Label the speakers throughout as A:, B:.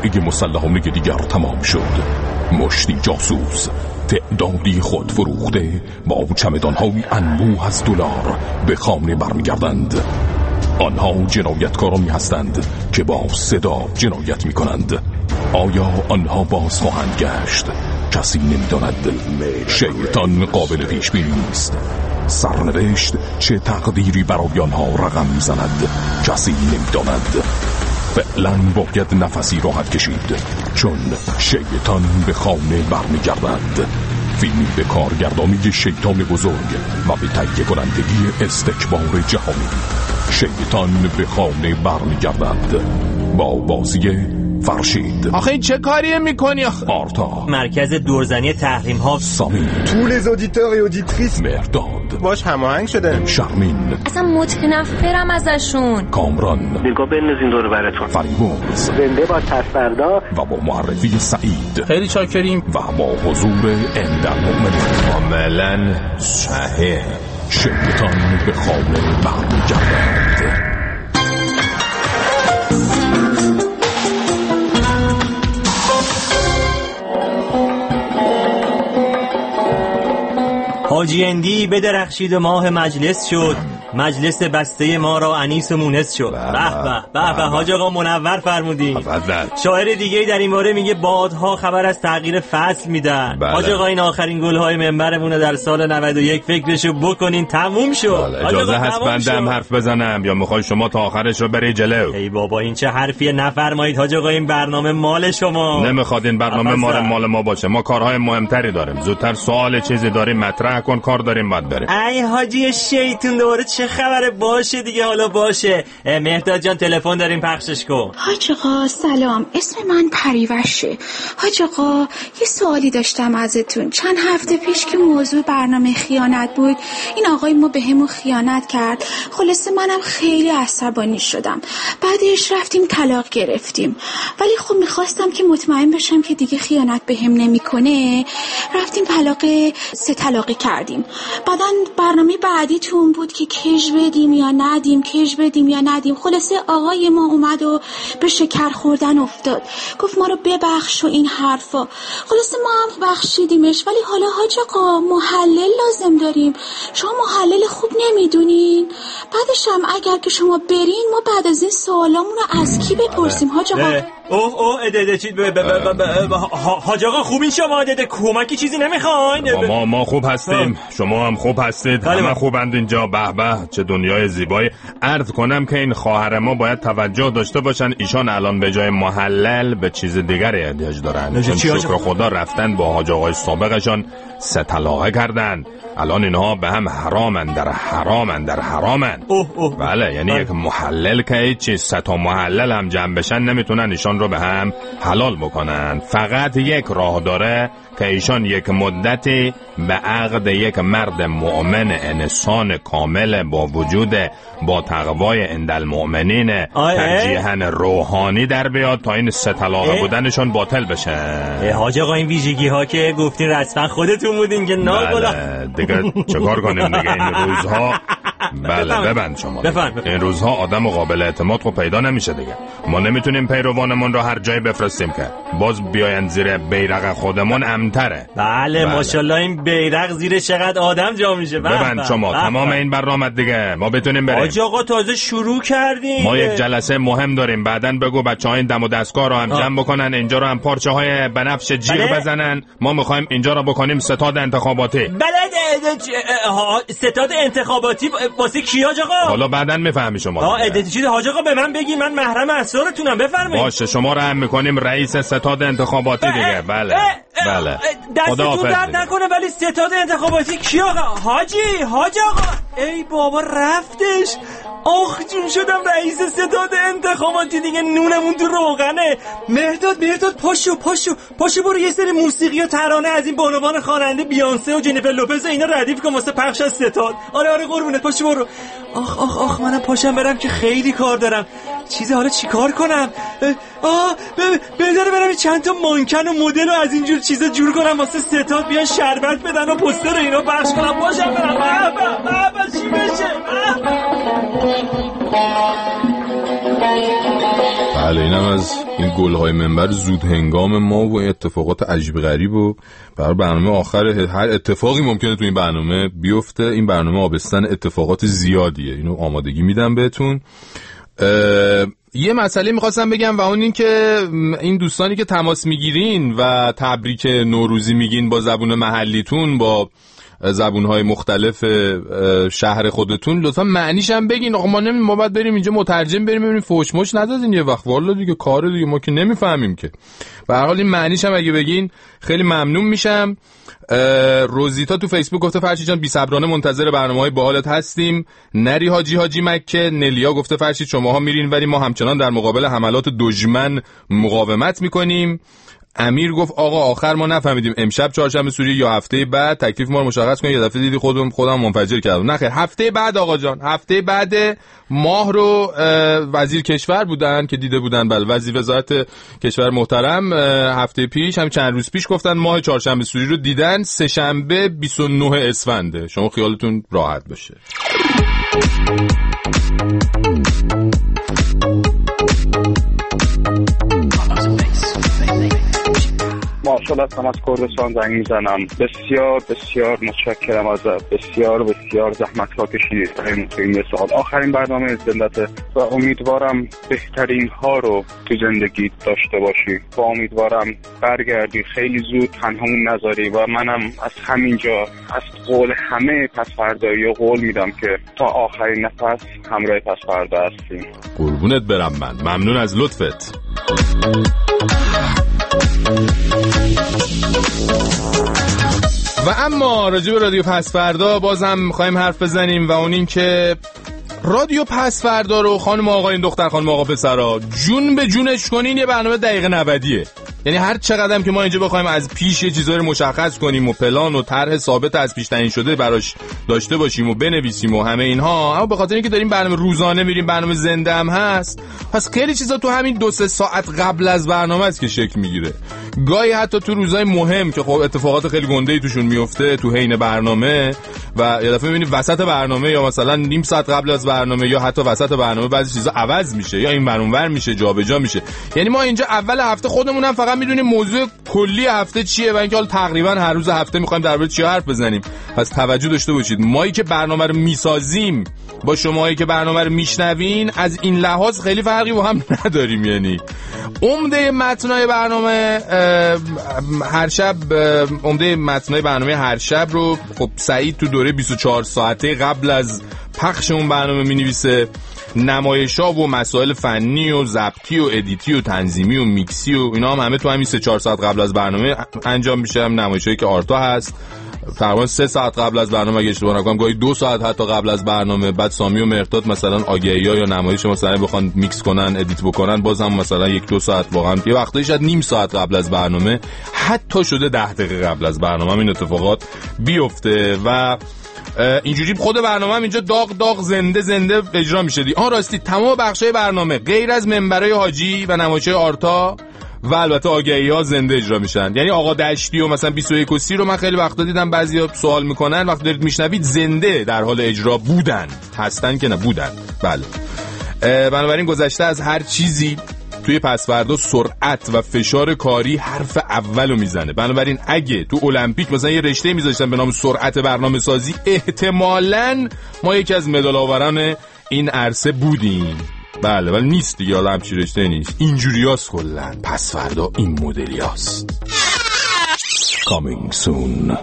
A: جمعه مسلحانه دیگر تمام شد. مشتی جاسوس تعدادی خود فروخته با چمدان‌های انبوه از دلار به خانه برمیگردند. آنها جنایتکارانی هستند که با صدا جنایت می‌کنند. آیا آنها باز خواهند گشت؟ کسی نمی‌داند. شیطان قابل پیش بینی نیست. سرنوشت چه تقدیری برای آنها رقم می‌زند؟ کسی نمی‌داند. فعلا باید نفسی راحت کشید، چون شیطان به خانه برمیگردد. فیلمی به کارگردانی شیطان بزرگ و به تهیه کنندگی استکبار جهانی. شیطان به خانه برمیگردد با بازی فرشید.
B: آخه این چه کاریه میکنی؟
A: آرتا،
C: مرکز دورزنی تحریم ها.
A: سامی،
D: tous les auditeurs et auditrices.
A: مرداد،
B: باش هماهنگ شده.
A: شرمین،
E: اصلا متنفرم ازشون.
A: کامران،
F: نگاه بندازین دور براتون.
A: فریبرز،
F: زنده با تصفردا
A: و با معرفی سعید
B: خیلی چاکریم.
A: و با حضور اندرمؤمنین.
G: کاملا صحیح.
A: شیطان به خانه برمیگردد.
C: حاجی اندی بدرخشید و ماه مجلس شد. مجلس بسته ما را انیس و مونس شد. به به به حاج آقا منور فرمودین. شاعر دیگه در این باره میگه بادها خبر از تغییر فصل میدن. حاج آقا این آخرین گلهای منبرمونه در سال 91 فکرشو بکنین تموم شد.
G: اجازه هست بندم حرف بزنم یا میخوای شما تا آخرش رو بری جلو؟
C: ای بابا این چه حرفیه؟ نفرمایید حاج آقا، این برنامه مال شما.
G: نمیخواد این برنامه مال ما باشه. ما کارهای مهمتری داریم. زودتر سوال چیزی داریم مطرح کن، کار داریم بعد بریم.
C: ای حاجی شیطون دوباره چه خبره؟ باشه دیگه، حالا باشه. مهداد جان تلفن داریم، پخشش کن.
H: حاج آقا سلام، اسم من پریوشه. حاج آقا یه سوالی داشتم ازتون. چند هفته پیش که موضوع برنامه خیانت بود، این آقای ما به همون خیانت کرد. خلاصه منم خیلی عصبانی شدم. بعدش رفتیم طلاق گرفتیم، ولی خب میخواستم که مطمئن بشم که دیگه خیانت به هم نمیکنه. رفتیم سه طلاقی کردیم. بعدن برنامه بعدیتون بود که کژ بدیم یا ندیم، کژ بدیم یا ندیم. خلاصه آقای ما اومد و به شکر خوردن افتاد، گفت ما رو ببخش و این حرفا. خلاصه ما هم بخشیدیمش، ولی حالا حاج آقا محلل لازم داریم. شما محلل خوب نمیدونین؟ بعدش هم اگر که شما برین، ما بعد از این سوالامون رو از کی بپرسیم حاج آقا؟
C: اده چی حاج آقا خوبین شما؟ اده کمکی چیزی نمیخواین؟
G: ما خوب هستیم، شما هم خوب هستید، همه خوبند اینجا. به به چه دنیای زیبایی. عرض کنم که این خواهر ما باید توجه داشته باشن، ایشان الان به جای محلل به چیز دیگری احتیاج دارن. چون شکر خدا رفتن با حاج آقای سابقشان 3 طلاقه کردن. الان اینها به هم حرامن در حرامن. بله، یعنی یک محلل که هیچ چیز 3 تا محلل هم جمع بشن نمیتونن ایشان رو به هم حلال بکنن. فقط یک راه داره که ایشان یک مدتی به عقد یک مرد مؤمن انسان کامل با وجود با تقوای عندالمؤمنین ترجیحاً روحانی در بیاد تا این 3 طلاقه بودنشان باطل بشه.
C: حاج آقا این ویژگی ها که گفتین رسما خودتون بودین که ناگلا.
G: دیگه چکار کنیم دیگه این روزها. بله ببند شما. این روزها آدم قابل اعتماد رو پیدا نمیشه دیگه. ما نمیتونیم پیروانمون رو هر جایی بفرستیم که باز بیاین زیر بیرق خودمون امن‌تره.
C: بله ماشاءالله این بیرق زیر چقدر آدم جا میشه.
G: ببند شما تمام این برنامه دیگه، ما بتونیم بریم.
C: حاج آقا تازه شروع کردیم.
G: ما یک جلسه مهم داریم، بعدن بگو بچه‌ها این دم و دستگاه رو هم جمع بکنن، اینجا رو هم پارچه‌های بنفش جیغ بزنن. ما می‌خوایم اینجا رو بکنیم ستاد انتخاباتی.
C: بله ستاد انتخاباتی واسه کی حاج آقا؟
G: حالا بعدن میفهمی شما.
C: چیز حاج آقا به من بگی، من محرم اسرارتونم، بفرمایید.
G: باشه شما رو هم می‌کنیم رئیس ستاد انتخاباتی دیگه. بله
C: دستتون درد نکنه، ولی ستاد انتخاباتی کی آقا؟ حاج آقا ای بابا رفتش. آخ جون شدم رئیس ستاد انتخاباتی دیگه، نونمون تو روغنه. مهداد پاشو برو یه سری موسیقی و ترانه از این بانوان خواننده بیانسه و جنیفر لوپز اینا ردیف کن واسه پخش از ستاد. آره قربونت پاشو برو. آخ منم پاشم برم که خیلی کار دارم. چیزی حالا چی کار کنم؟ بذار برم چند تا مانکن و مدل و از اینجور چیزا جور کنم واسه ستاد، بیان شربت بدن و پوستر اینا پخش کنم. پاشم برم. چی بشه؟
A: بله اینم از این گل‌های منبر زود هنگام ما و اتفاقات عجیب غریب و برنامه آخر هر اتفاقی ممکنه تو این برنامه بیفته. این برنامه آبستن اتفاقات زیادیه، اینو آمادگی میدم بهتون. یه مسئله میخواستم بگم و اون این که این دوستانی که تماس میگیرین و تبریک نوروزی میگین با زبون محلیتون، با زبونهای مختلف شهر خودتون، لطفا معنیش هم بگین. آقا ما باید بریم اینجا مترجم بریم ببینیم فوش مش ندادین یه وقت، والا دیگه کار دیگه ما که نمیفهمیم که. به هر حال این معنیش هم اگه بگین خیلی ممنون میشم. روزیتا تو فیسبوک گفته فرشید جان بی‌صبرانه منتظر برنامه‌های باحالت هستیم. نری حاجی مکه. نلیا گفته فرشید شماها میرین ولی ما همچنان در مقابل حملات دشمن مقاومت میکنیم. امیر گفت آقا آخر ما نفهمیدیم امشب چهارشنبه سوری یا هفته بعد، تکلیف ما رو مشخص کن. یه دفعه دیدی خودم منفجر کردم. نه خیر، هفته بعد آقا جان، هفته بعد ماه رو وزیر کشور بودن که دیده بودن. بله وزیر وزارت کشور محترم هفته پیش، هم چند روز پیش گفتن ماه چهارشنبه سوری رو دیدن. سه شنبه 29 اسفنده، شما خیالتون راحت باشه.
I: مارشال هستم از کردستان زنگ میزنم. بسیار بسیار متشکرم ازت، بسیار بسیار زحمت ها کشیدی تو این سال. آخرین برنامه زندته و امیدوارم بهترین ها رو تو زندگی داشته باشی و امیدوارم برگردی خیلی زود تنهامون نذاری و منم از همینجا از قول همه پسفردایی قول میدم که تا آخرین نفس همراه پسفردا هستیم.
A: قربونت برم، من ممنون از لطفت. و اما راجع به رادیو پسفردا بازم می‌خوایم حرف بزنیم و اون این که رادیو پسفردا رو خانم آقایون دختر خانم آقا پسرا جون به جونش کنین. یه برنامه دقیقه 90. یعنی هر چقدر که ما اینجا بخوایم از پیش یه چیزایی رو مشخص کنیم و پلان و طرح ثابت از پیش تعیین شده براش داشته باشیم و بنویسیم و همه اینها، اما به خاطر اینکه داریم برنامه روزانه میریم، برنامه زنده هم هست، پس خیلی چیزا تو همین 2-3 ساعت قبل از برنامه است که شکل میگیره. گاهی حتی تو روزای مهم که خب اتفاقات خیلی گنده‌ای توشون میفته تو حین برنامه و یه دفعه می‌بینی وسط برنامه یا مثلا نیم ساعت قبل از برنامه یا حتی وسط برنامه بعضی چیزا عوض میشه یا این برونور میشه، جابجا میشه. یعنی ما اینجا اول هفته خودمون هم فقط میدونیم موضوع کلی هفته چیه و اینکه حالا تقریبا هر روز هفته می‌خوایم درباره چی حرف بزنیم. پس توجه داشته باشید، مایی که برنامه رو میسازیم با شماهایی که برنامه رو میشنوین از این لحاظ خیلی فرقی با هم نداریم. یعنی عمده متنای برنامه هر شب، عمده متنای برنامه هر شب رو خب سعید تو دوره 24 ساعته قبل از پخش اون برنامه می‌نویسه. نمایش‌ها و مسائل فنی و ضبطی و ادیتی و تنظیمی و میکسی و اینا هم همه تو همین 3-4 ساعت قبل از برنامه انجام میشه. هم نمایشایی که آرتا هست تقریبا 3 ساعت قبل از برنامه اگه اشتباه نکنم، گاهی 2 ساعت حتی قبل از برنامه. بعد سامی و مهرداد مثلا آگهی‌ها یا نمایش مثلا بخوان میکس کنن ادیت بکنن بازم مثلا 1-2 ساعت، واقعا یه وقتایی شاید نیم ساعت قبل از برنامه، حتی شده 10 دقیقه قبل از برنامه این اتفاقات بیفته و اینجوری خود برنامه هم اینجا داغ زنده اجرا میشه. راستی تمام بخشای برنامه غیر از منبرای حاجی و نمایش‌های آرتا و البته آگهی‌ها زنده اجرا میشن. یعنی آقا دشتی و مثلا 21 و 30 رو من خیلی وقتا دیدم بعضیا سوال میکنن وقتی دارید میشنوید زنده در حال اجرا بودن، هستن که نه بودن. بله بنابراین گذشته از هر چیزی توی پسفردا سرعت و فشار کاری حرف اولو میزنه. بنابراین اگه تو المپیک مثلا یه رشته میذاشتن به نام سرعت برنامه سازی، احتمالاً ما یکی از مدال آوران این عرصه بودیم. بله ولی نیست دیگه، حالا همچی رشته نیست. اینجوریاست کلن پسفردا این مدلیاست. Coming soon.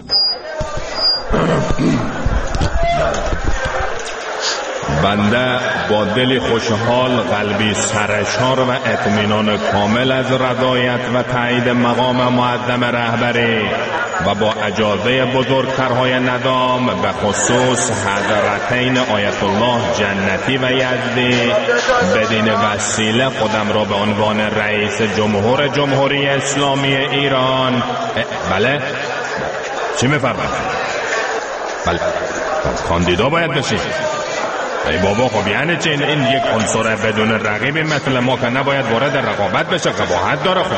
G: بنده با دل خوشحال، قلبی سرشار و اطمینان کامل از رضایت و تایید مقام معظم رهبری و با اجازه بزرگترهای ندام به خصوص حضرتین آیت الله جنتی و یزدی بدین وسیله خودم را به عنوان رئیس جمهور جمهوری اسلامی ایران بله چی می‌فرمایید؟ بله کاندیدا باید بشید. ای بابا خب یعنی چه این یک عنصر بدون رقیبی مثل ما که نباید وارد رقابت بشه؟ قباحت داره. خب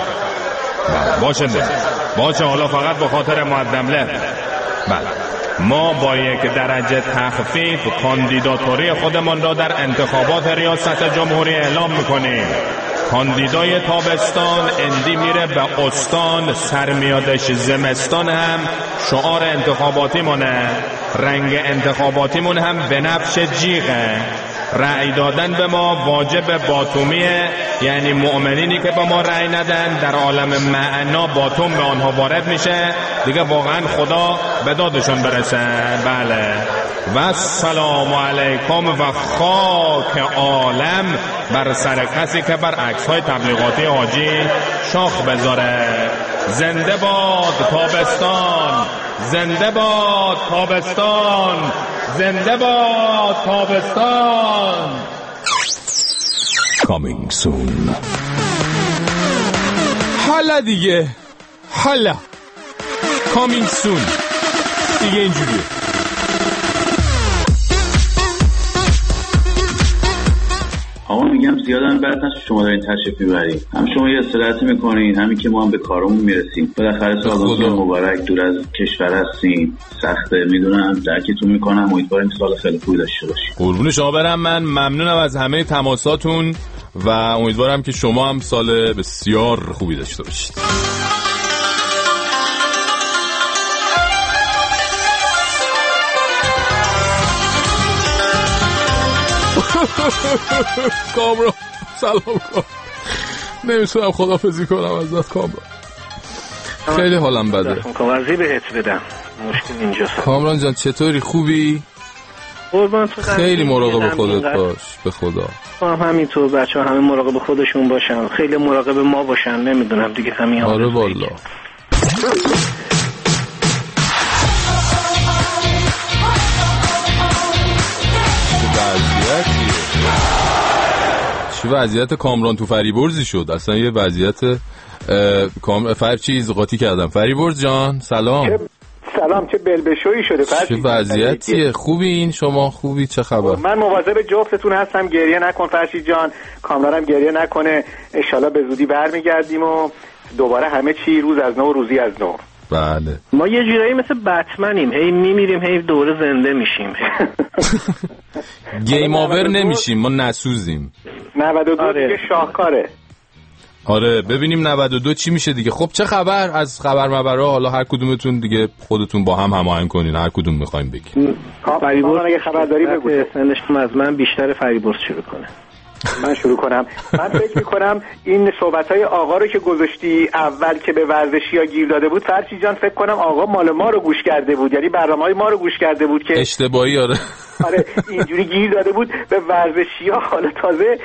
G: باشه حالا فقط به خاطر مقدمه. بله ما با یک درجه تخفیف کاندیداتوری خودمان را در انتخابات ریاست جمهوری اعلام میکنیم. کاندیدای تابستان اندی میره به استان، سر میادش زمستان هم شعار انتخاباتیمونه، رنگ انتخاباتیمون هم بنفش جیغه. رأی دادن به ما واجب باتومیه، یعنی مؤمنینی که به ما رأی ندن در عالم معنا باتوم به آنها وارد میشه دیگه، واقعا خدا به دادشون برسه. بله و السلام علیکم و خاک عالم بر سر کسی که بر عکس‌های تبلیغاتی حاجی شاخ بذاره. زنده باد تابستان، زنده باد تابستان، زنده باد تابستان.
A: Coming soon.
B: حالا دیگه، حالا Coming soon دیگه اینجوریه.
J: آقا میگم زیادم بعد نشه شما دارین تشریف میبرید، هم شما یه استراحتی میکنین، همین که ما هم به کارمون میرسیم. بالاخره سال مبارک، دور از کشور هستین، سخته میدونم، درکتون میکنم. امیدوارم سال خیلی خوبی داشته باشید.
B: قربون شما برم. من ممنونم از همه تماساتون و امیدوارم که شما هم سال بسیار خوبی داشته باشید. کامران سلام کن، نمیتونم خدافزی کنم ازت کامران، خیلی حالم بده.
F: کاغذی بهت بدم، مشکل اینجاست.
B: کامران جان چطوری؟ خوبی؟ خیلی مراقب خودت باش، به خدا.
F: همینطور بچه ها همه مراقب خودشون باشن، خیلی مراقب ما باشن، نمیدونم دیگه همین.
B: آره والا. چه وضعیت کامران تو فریبرزی شد اصلا، یه وضعیت چیز قاطی کردم. فریبرز جان سلام.
F: سلام، چه بلبشویی شده
B: چه وضعیتیه؟ خوبی؟ این شما خوبی؟ چه خبر؟
F: من مواظب جفتتون هستم، گریه نکن فرشید جان، کامرانم گریه نکنه، انشالله به زودی برمیگردیم و دوباره همه چی روز از نو، روزی از نو.
B: بله
F: ما یه جورایی مثل بتمنیم، هی میمیریم هی دوره زنده میشیم.
B: گیم آور نمیشیم، ما نسوزیم.
F: 92 دیگه شاهکاره.
B: آره ببینیم 92 چی میشه دیگه. خب چه خبر از خبر مبرا؟ حالا هر کدومتون دیگه خودتون با هم هماهنگ کنین، هر کدوم میخوایم بگیم.
F: فریبرز اگه خبر داری بگو. سنشم از من بیشتر فریبرز شروع کنه. من شروع کنم. من فکر میکنم این صحبت‌های آقا رو که گذاشتی اول که به ورزشی‌ها گیر داده بود، فرشید جان فکر کنم آقا مال ما رو گوش کرده بود، یعنی برنامه‌های ما رو گوش کرده بود که
B: اشتباهی.
F: آره اینجوری گیر داده بود به ورزشی‌ها. حالا تازه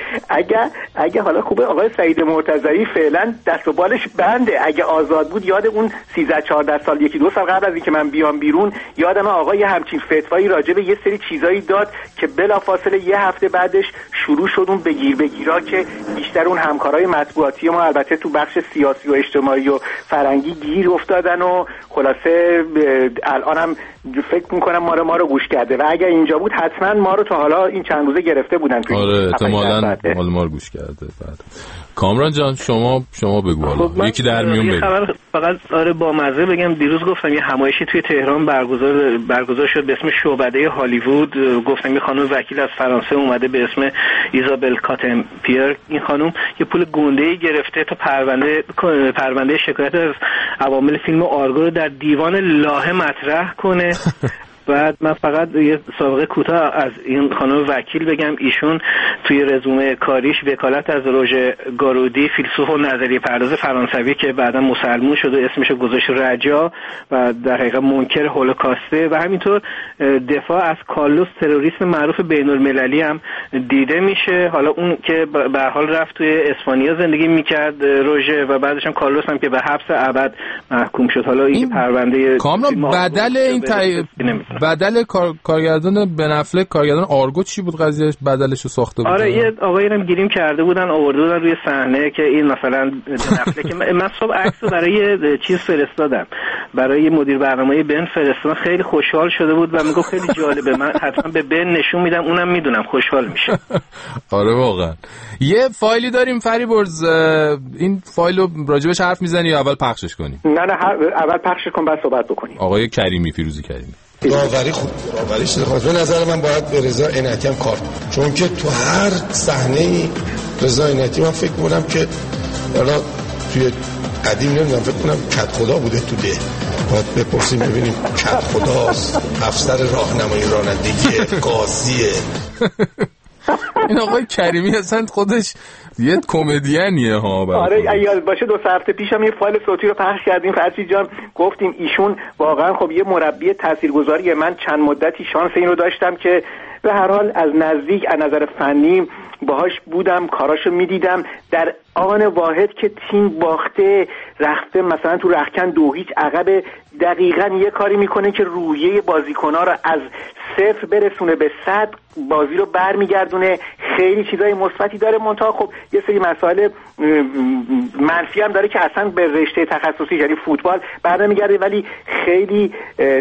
F: اگه حالا خوبه آقای سعید مرتضوی فعلا دست و بالش بنده، اگه آزاد بود یاد اون 13-14 سال، 1-2 سال قبل از اینکه من بیام بیرون، یادم آقا یه همچین فتوایی راجع به یه سری چیزایی داد که بلافاصله یه هفته بعدش شروع شد اون بگیرا که بیشتر اون همکارای مطبوعاتی ما البته تو بخش سیاسی و اجتماعی و فرنگی گیر افتادن و خلاصه الانم فکر میکنم ما رو گوش کرده و اگر اینجا بود حتما ما رو تا حالا این چند روزه گرفته بودن.
B: آره احتمالاً ما رو گوش کرده. بعد کامران جان شما بگو حالا. خب یکی در میون بگو.
F: فقط آره با مزه بگم، دیروز گفتم یه همایشی توی تهران برگزار شد به اسم شعبده هالیوود. گفتم یه خانم وکیل از فرانسه اومده به اسم ایزابل کاتمپیر. این خانم یه پول گنده‌ای گرفته تا پرونده شکایت از عوامل فیلم آرگو رو در دیوان لاهه مطرح کنه. بعد من فقط یه سابقه کوتاه از این خانم وکیل بگم. ایشون توی رزومه کاریش وکالت از روژه گارودی، فیلسوف و نظریه پرداز فرانسوی که بعدا مسلمون شد و اسمش گذاشت رجا و در حقیقت منکر هولوکاسته، و همینطور دفاع از کارلوس تروریست معروف بین‌المللی هم دیده میشه. حالا اون که به هر حال رفت توی اسپانیا زندگی میکرد روژه و بعدش هم کارلوس هم که به حبس ابد محکوم شد. حالا این پرونده
B: کاملا بدل این بدل کارگردان بن افلک، کارگردان آرگو چی بود قضیهش؟ بدلش رو ساخته بود.
F: آره یه آقایی هم گیریم کرده بودن، آورده بودن روی صحنه که این مثلا بن افلک. من صبح عکسو برای چیز فرستادم، برای مدیر برنامه بن فرستادم، خیلی خوشحال شده بود و میگفت خیلی جالبه، من حتما به بن نشون میدم، اونم میدونم خوشحال میشه.
B: آره واقعا. یه فایلی داریم فریبرز، این فایل رو راجبش حرف میزنی یا اول پخشش کنیم؟
F: نه اول پخشش کن بعد صحبت بکنیم.
B: آقای کریمی، فیروزی کریمی.
K: داوری خوب، داوریش به نظر من باید به رضا عنایتی هم کار، چون که تو هر صحنه‌ای رضا عنایتی من فکر می‌کنم که حالا توی قدیم نمیدونم فکر کنم کت خدا بوده تو ده، باید بپرسیم ببینیم کت خداست، افسر راهنمایی رانندگی، قاضیه.
B: این آقای کریمی اصلا خودش یه کمدینیه ها.
F: آره یاد باشه 2 هفته پیشم یه فایل صوتی رو پخش کردیم فرشید جان، گفتیم ایشون واقعا خب یه مربی تاثیرگذاریه. من چند مدتی شانس این رو داشتم که به هر حال از نزدیک از نظر فنی باهاش بودم، کاراشو میدیدم. در آن واحد که تیم باخته رفته مثلا تو رختکن 2-0 عقب، دقیقاً یه کاری میکنه که روحیه بازیکن‌ها رو از 0 برسونه به 100، بازی رو برمیگردونه. خیلی چیزای مثبتی داره، منتها خب یه سری مسائل منفی هم داره که اصلا به رشته تخصصی یعنی فوتبال برنمیگرده، ولی خیلی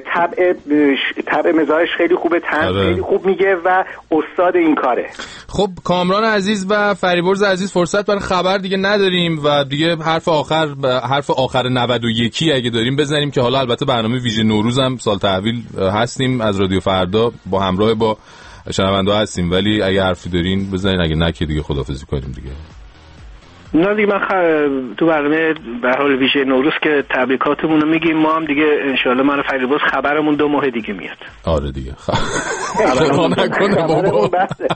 F: طبع مزاجش خیلی خوبه، خیلی خوب میگه و استاد این کاره.
B: خب کامران عزیز و فریبرز عزیز فرصت برای خبر دیگه نداریم و دیگه حرف آخر 91 اگه داریم بزنیم که حالا البته برنامه ویژه نوروز هم سال تحویل هستیم از رادیو فردا با همراه با شنونده هستیم، ولی اگه حرفی دارین بزنین، اگه نه که دیگه خداحافظی کنیم دیگه.
F: نه دیگه من تو برنامه به حال ویژه نوروز که تبریکاتمون رو میگیم، ما هم دیگه انشالله من فریبرز خبرمون 2 ماه دیگه میاد.
B: آره دیگه خدا نکنه بابا.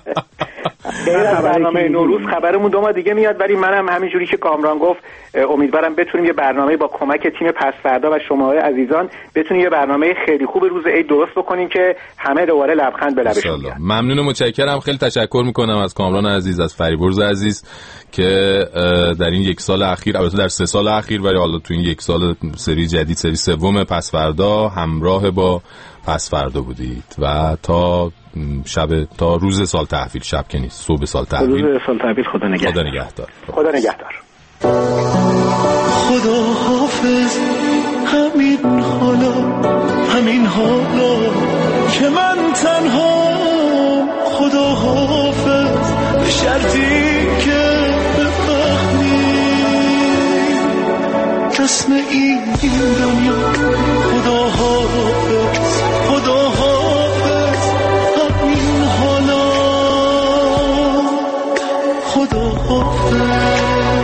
F: غیر از برنامه نوروز خبرمون 2 ماه دیگه میاد، ولی منم همینجوری که کامران گفت امیدوارم بتونیم یه برنامه با کمک تیم پسفردا و شما عزیزان بتونیم یه برنامه خیلی خوب روز عید درست بکنیم که همه دوباره لبخند به لبشون بیاد.
B: ممنون و متشکرم، خیلی تشکر میکنم از کامران عزیز، از فریبرز عزیز که در این 1 سال اخیر، البته در 3 سال اخیر، ولی حالا تو این 1 سال سری جدید، سری 3 پسفردا همراه با پسفردا بودید و تا روز سال تحویل، شب که نیست، صبح سال تحویل.
F: روز سال تحویل. خدا نگهدار. خدا نگهدار.
L: خدا حافظ. همین حالا که من تنها، خدا حافظ به شرطی که بفهمی کس نه این دنیا. خدا حافظ، خدا حافظ. همین حالا خدا حافظ.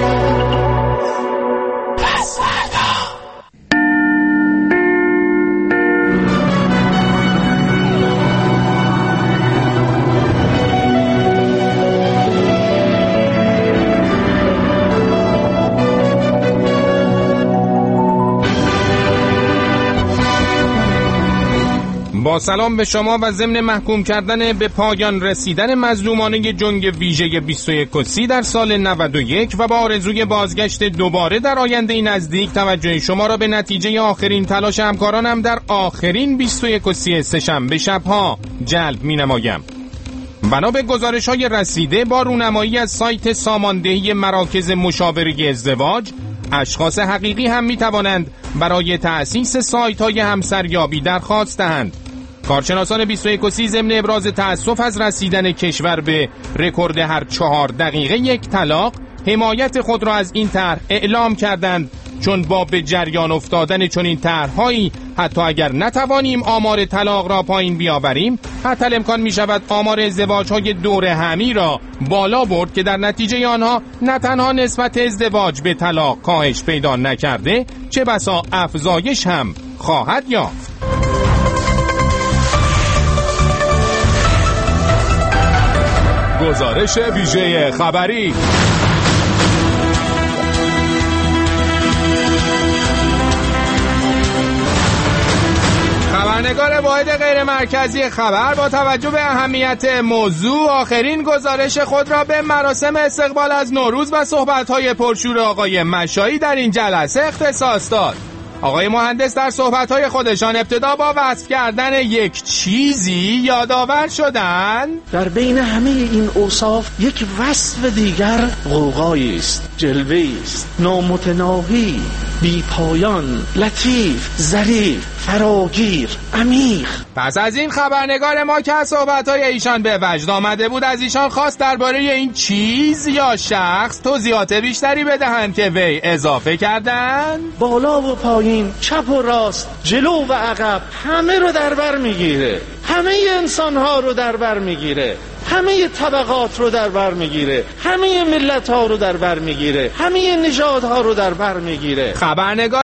B: با سلام به شما و ضمن محکوم کردن به پایان رسیدن مظلومانه جنگ ویژه 21 در سال 91 و با آرزوی بازگشت دوباره در آینده نزدیک، توجه شما را به نتیجه آخرین تلاش همکارانم در آخرین 21 سه‌شنبه شب‌ها جلب می‌نمایم. بنا به گزارش‌های رسیده با رونمایی از سایت ساماندهی مراکز مشاوره ازدواج، اشخاص حقیقی هم می‌توانند برای تأسیس سایت‌های همسریابی درخواست دهند. کارشناسان 21 ضمن ابراز تأسف از رسیدن کشور به رکورد هر 4 دقیقه 1 طلاق، حمایت خود را از این طرح اعلام کردند، چون با به جریان افتادن چنین طرح‌هایی حتی اگر نتوانیم آمار طلاق را پایین بیاوریم، حتی امکان می شود آمار ازدواج‌های دوره همی را بالا برد که در نتیجه آنها نه تنها نسبت ازدواج به طلاق کاهش پیدا نکرده، چه بسا افزایش هم خواهد یافت. گزارش ویژه خبری. خبرنگار واحد غیر مرکزی خبر با توجه به اهمیت موضوع آخرین گزارش خود را به مراسم استقبال از نوروز و صحبت‌های پرشور آقای مشایی در این جلسه اختصاص داد. آقای مهندس در صحبت‌های خودشان ابتدا با وصف کردن یک چیزی یادآور شدند.
M: در بین همه این اوصاف یک وصف دیگر غوغایی است، جلوه‌ای است، نامتناهی، بی پایان، لطیف، ظریف، فراگیر، عمیق.
B: پس از این خبرنگار ما که صحبت‌های ایشان به وجد آمده بود، از ایشان خواست درباره این چیز یا شخص توضیحات بیشتری بدهند که وی اضافه کردند.
M: بالا و پایین، چپ و راست، جلو و عقب، همه رو در بر میگیره، همه انسان‌ها رو در بر میگیره، همه طبقات رو در بر میگیره، همه ملت ها رو در بر میگیره، همه نژادها رو در بر میگیره.
B: خبرنگار